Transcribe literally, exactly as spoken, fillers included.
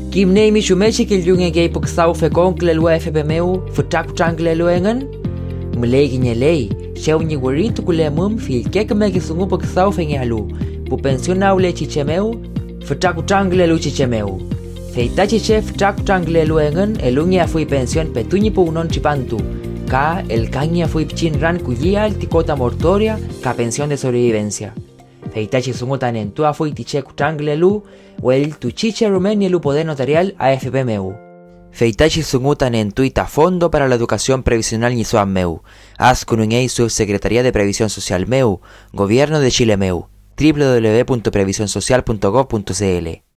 Kim neimi shumechi kil yunge gay puksau fe konkle lua F P meu, futak changle luengan. Mlegi nye lei, sheu nye warintu kule mum fil kek megi sungu puksau fe nyalu. Pu pensiona ule chichemeu, futak changle lu chichemeu. Feita chiche futak changle luengan, elungia fui pension petuñi pu unon chipantu. Ka el caña fui pchin ran kuyia alticota mortoria, ka pensión de sobrevivencia. Feitachi sungutan en tua fui tiche kutangle lu, o el tuchiche rumeni lu poder notarial A F P meu. Feitachi sungutan en tuita Fondo para la Educación Previsional Nizuan meu. As kunungei Subsecretaría de Previsión Social meu, Gobierno de Chile meu. w w w punto previsionsocial punto gov punto c l